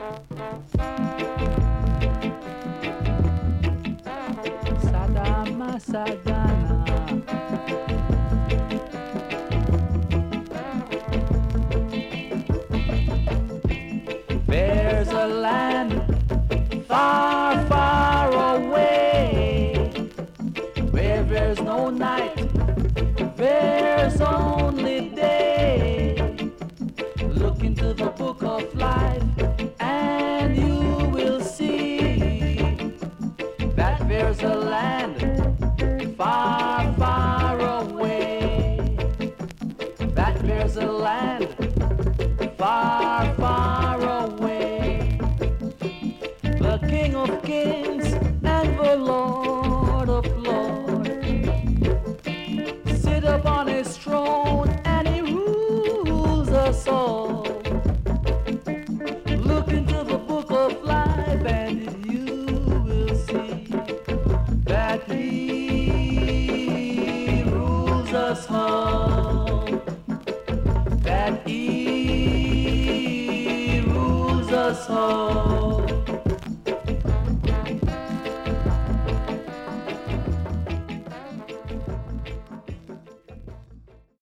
Sadama Sadana. There's a land far, far away where there's no night, there's only day. Look into the book of life and you will see that there's a land far, far away. That there's a land far, far away. The King of Kings and the Lord of Lords sit upon his throne and he rules us all. Look into the book of life and you will see that he rules us all. That he rules us all.